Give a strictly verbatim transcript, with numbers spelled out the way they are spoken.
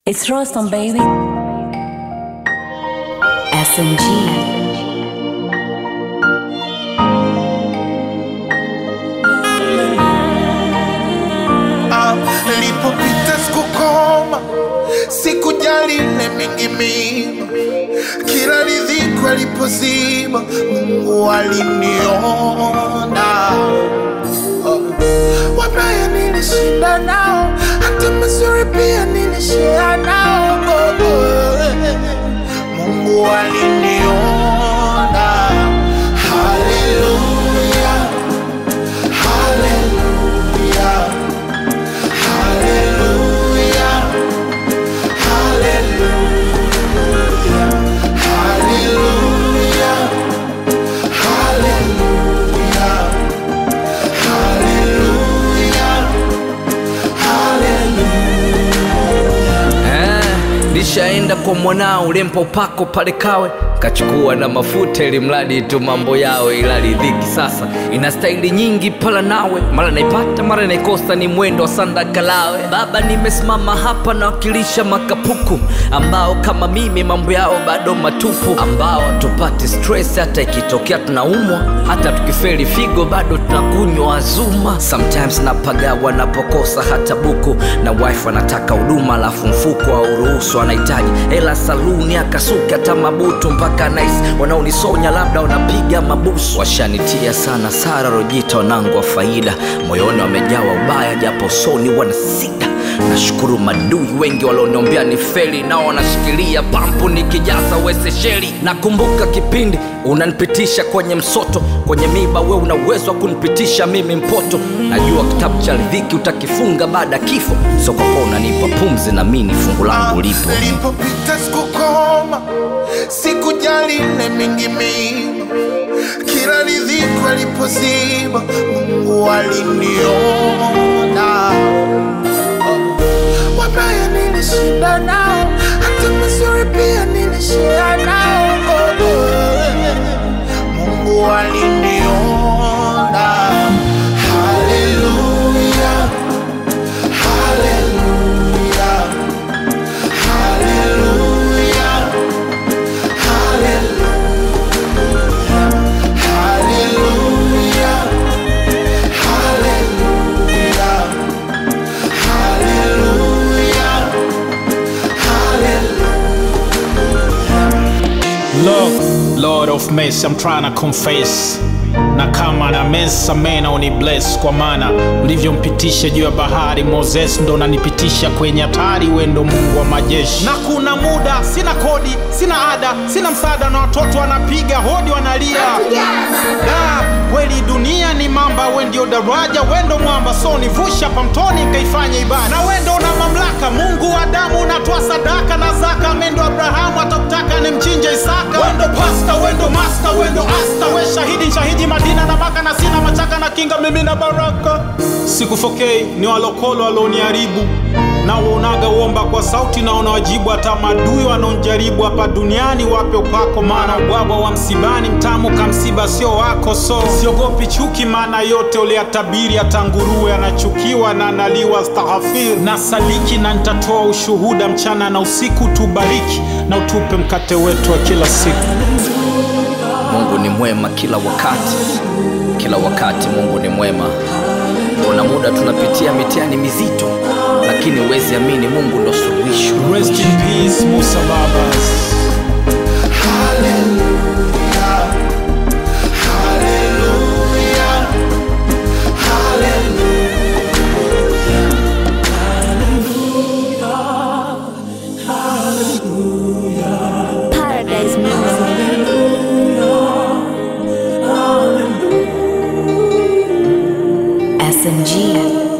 It's Rostam, baby. S M G. Ah, nilipopita sikukoma, sikujali ile mingi mima. Kila ridhiku alipozima, Mungu aliniona. Ah, wabaya nilishinda nao, hata mazuri pia nilishare nao. Oh, oh, Mungu aliniona. Hallelujah, hallelujah, hallelujah, hallelujah, hallelujah, hallelujah, hallelujah. Eh, nishaenda kwa mwanao ulempa upako pale Kawe, kachukua na mafuta ili mradi tu mambo yao, ila ridhiki sasa ina staili nyingi pala nawe, mara naipata mara naikosa, ni mwendo wa sandakalawe. Baba, nimesimama hapa na wakilisha makapuku ambao kama mimi mambo yao bado matupu, ambao tupati stress hata ikitokea tunaumwa, hata tukifeli figo bado tunakunywa Azuma. Sometimes napagawa napokosa hata buku, na wife anataka huduma alafu mfuko wa uruhusu, anahitaji hela saluni akasuka hata mabutu mpaka nice. Wanaonisonya labda wanapiga mabusu, washanitia sana Sara Rojita wanangu wa faida, moyoni wamejawa ubaya japo soni wanasida. Nashukuru madui wengi walioniombea ni feli, nao wanashikilia pampu nikijaza wese sheli. Nakumbuka kipindi unanipitisha kwenye msoto, kwenye miba we una uwezo wa kunipitisha mimi mpoto. Najua kitabu cha riziki utakifunga baada kifo, so kwa kwa unanipa pumzi na mimi fungu langu lipo. Nilipopita sikukoma, sikujali ile mingi mima. Kila ridhiku alipozima, Mungu aliniona. Wabaya nilishinda nao, hata mazuri pia nilishare nao. Oh, oh, Mungu aliniona. Hallelujah, hallelujah, hallelujah, hallelujah, hallelujah, hallelujah, hallelujah, hallelujah. Look, Lord of mercy, I'm trying to confess. Na kama na mesa mena uni bless, kwa maana ulivyompitisha juu ya bahari Moses ndo nanipitisha kwenye hatari. Wendo Mungu wa majeshi, na kuna muda sina kodi, sina ada, sina msaada, na watoto wanapiga hodi wanalia. Da, kweli dunia ni mamba, we ndio daraja, wendo mwamba, so nivusha pa mtoni nikaifanya ibada. Na wendo na mamlaka, Mungu wa damu unatoa sadaka na zaka. Mendo Abrahamu atakutaka ni mchinje Isaka. Wendo pasta, wendo master, wendo asta, we shahidi shahidi Madina na Maka, na sina machaka na kinga mimi na baraka. Sikufokei ni walokolo waloniaribu, na uonaga uomba kwa sauti na unawajibu. Hata madui wanaonjaribu hapa duniani wape upako, maana ubwabwa wa msibani mtamu kamsiba sio wako. So siogopi chuki, maana yote uliyatabiri. Hata nguruwe anachukiwa na analiwa astaghfir. Na saliki na nitatoa ushuhuda mchana na usiku. Tubariki na utupe mkate wetu wa kila siku. Mungu ni mwema kila wakati, kila wakati Mungu ni mwema. Kuna muda tunapitia mitihani mizito, lakini uwezi amini Mungu ndo suluhisho. Rest in peace Musa Babas. Hallelujah, hallelujah, hallelujah, Paradise music. S M G.